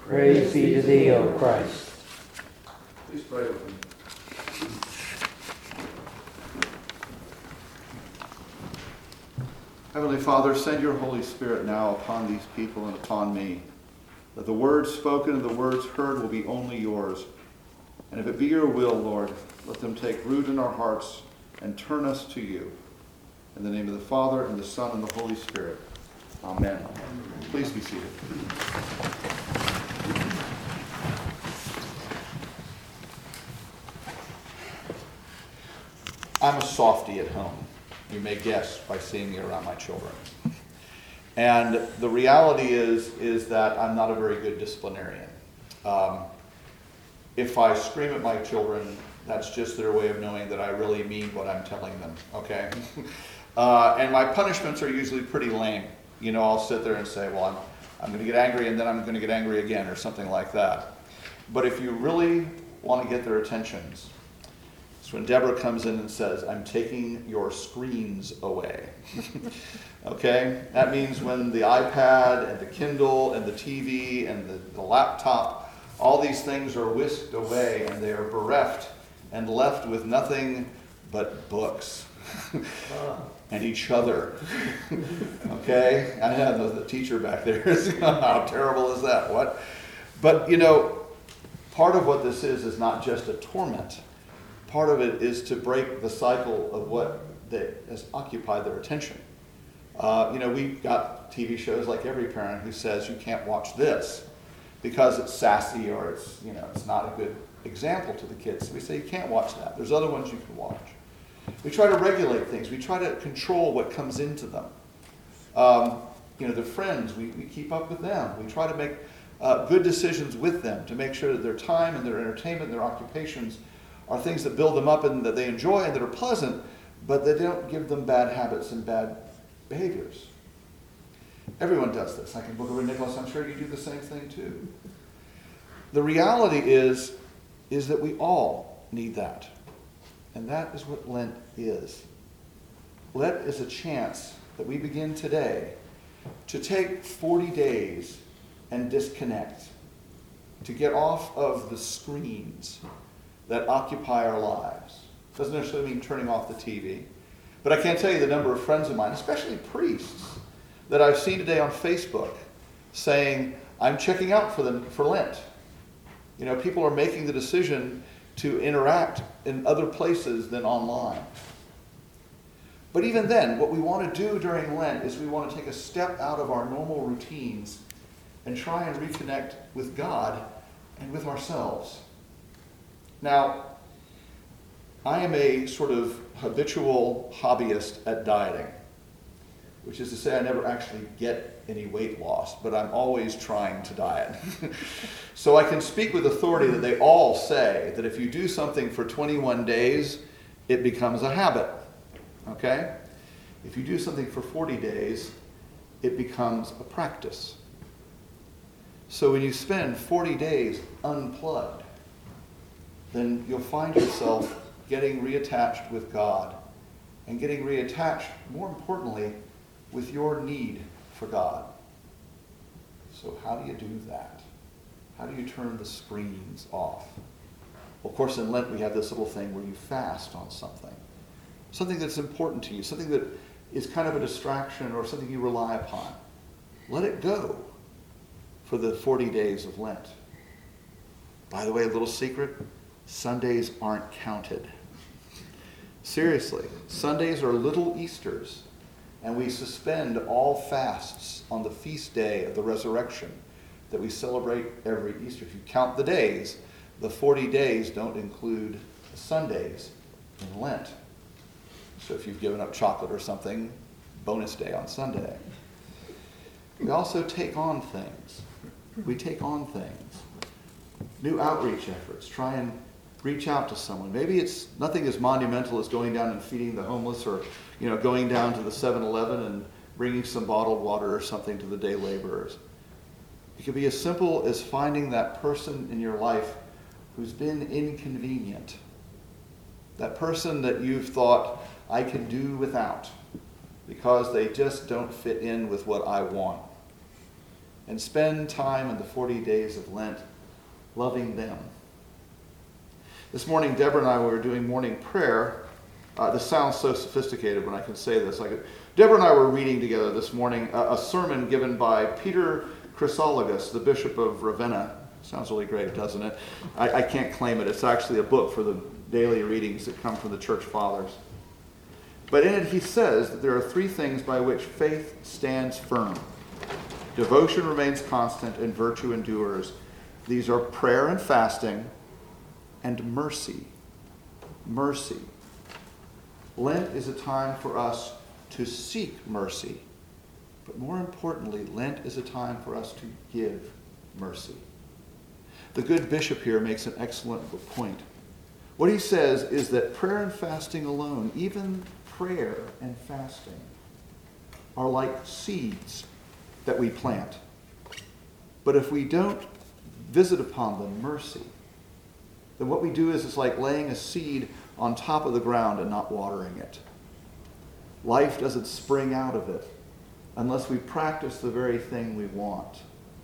Praise be to thee, O Christ. Please pray with me. Heavenly Father, send your Holy Spirit now upon these people and upon me, that the words spoken and the words heard will be only yours. And if it be your will, Lord, let them take root in our hearts and turn us to you. In the name of the Father, and the Son, and the Holy Spirit. Amen. Please be seated. I'm a softie at home. You may guess by seeing me around my children. And the reality is that I'm not a very good disciplinarian. If I scream at my children, that's just their way of knowing that I really mean what I'm telling them, okay? And my punishments are usually pretty lame. You know, I'll sit there and say, well, I'm going to get angry and then I'm going to get angry again or something like that. But if you really want to get their attentions, it's when Deborah comes in and says, I'm taking your screens away. Okay? That means when the iPad and the Kindle and the TV and the laptop, all these things are whisked away and they are bereft and left with nothing but books. And each other. Okay? I know the teacher back there is, how terrible is that? What? But, you know, part of what this is not just a torment. Part of it is to break the cycle of what has occupied their attention. You know, we've got TV shows like every parent who says you can't watch this because it's sassy or it's, you know, it's not a good example to the kids. So we say you can't watch that. There's other ones you can watch. We try to regulate things. We try to control what comes into them. You know, their friends, we keep up with them. We try to make good decisions with them to make sure that their time and their entertainment and their occupations are things that build them up and that they enjoy and that are pleasant, but they don't give them bad habits and bad behaviors. Everyone does this. I can look over Nicholas. I'm sure you do the same thing too. The reality is that we all need that. And that is what Lent is. Lent is a chance that we begin today to take 40 days and disconnect, to get off of the screens that occupy our lives. Doesn't necessarily mean turning off the TV. But I can't tell you the number of friends of mine, especially priests, that I've seen today on Facebook saying, I'm checking out for Lent. You know, people are making the decision to interact in other places than online. But even then, what we want to do during Lent is we want to take a step out of our normal routines and try and reconnect with God and with ourselves. Now, I am a sort of habitual hobbyist at dieting, which is to say I never actually get any weight loss, but I'm always trying to diet. So I can speak with authority that they all say that if you do something for 21 days, it becomes a habit. Okay? If you do something for 40 days, it becomes a practice. So when you spend 40 days unplugged, then you'll find yourself getting reattached with God and getting reattached, more importantly, with your need for God. So how do you do that? How do you turn the screens off? Well, of course, in Lent we have this little thing where you fast on something that's important to you, something that is kind of a distraction or something you rely upon. Let it go for the 40 days of Lent. By the way, a little secret, Sundays aren't counted. Seriously, Sundays are little Easters, and we suspend all fasts on the feast day of the resurrection that we celebrate every Easter. If you count the days, the 40 days don't include the Sundays in Lent. So if you've given up chocolate or something, bonus day on Sunday. We also take on things. New outreach efforts. Try and reach out to someone. Maybe it's nothing as monumental as going down and feeding the homeless or, going down to the 7-Eleven and bringing some bottled water or something to the day laborers. It could be as simple as finding that person in your life who's been inconvenient. That person that you've thought, I can do without, because they just don't fit in with what I want. and spend time in the 40 days of Lent loving them. This morning, Deborah and I were doing morning prayer. This sounds so sophisticated when I can say this. Deborah and I were reading together this morning a sermon given by Peter Chrysologus, the Bishop of Ravenna. Sounds really great, doesn't it? I can't claim it. It's actually a book for the daily readings that come from the church fathers. But in it he says that there are three things by which faith stands firm. Devotion remains constant and virtue endures. These are prayer and fasting and mercy. Mercy. Lent is a time for us to seek mercy. But more importantly, Lent is a time for us to give mercy. The good bishop here makes an excellent point. What he says is that prayer and fasting alone, even prayer and fasting, are like seeds that we plant. But if we don't visit upon them mercy, then what we do is it's like laying a seed on top of the ground and not watering it. Life doesn't spring out of it unless we practice the very thing we want.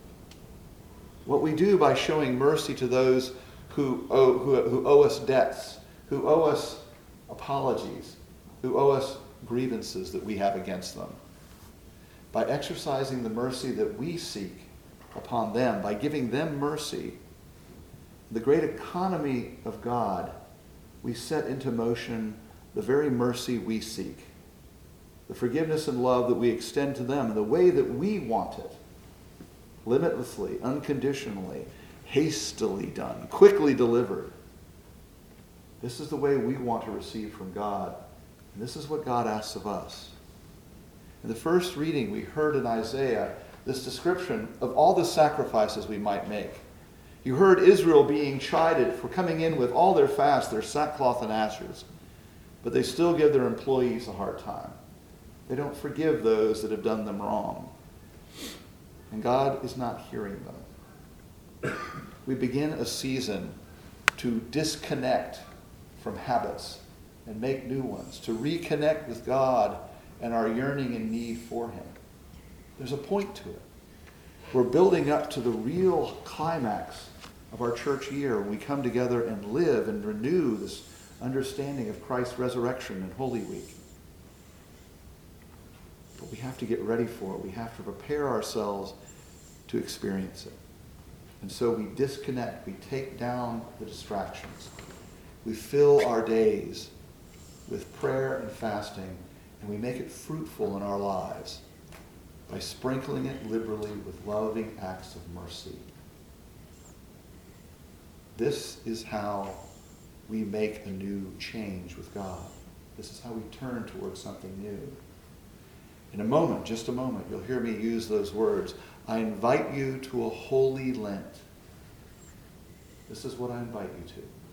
What we do by showing mercy to those who owe us debts, who owe us apologies, who owe us grievances that we have against them, by exercising the mercy that we seek upon them, by giving them mercy, the great economy of God, we set into motion the very mercy we seek, the forgiveness and love that we extend to them in the way that we want it, limitlessly, unconditionally, hastily done, quickly delivered. This is the way we want to receive from God, and this is what God asks of us. In the first reading, we heard in Isaiah this description of all the sacrifices we might make. You heard Israel being chided for coming in with all their fast, their sackcloth and ashes, but they still give their employees a hard time. They don't forgive those that have done them wrong. And God is not hearing them. We begin a season to disconnect from habits and make new ones, to reconnect with God and our yearning and need for him. There's a point to it. We're building up to the real climax of our church year when we come together and live and renew this understanding of Christ's resurrection in Holy Week. But we have to get ready for it. We have to prepare ourselves to experience it. And so we disconnect. We take down the distractions. We fill our days with prayer and fasting, and we make it fruitful in our lives by sprinkling it liberally with loving acts of mercy. This is how we make a new change with God. This is how we turn towards something new. In a moment, just a moment, you'll hear me use those words. I invite you to a holy Lent. This is what I invite you to.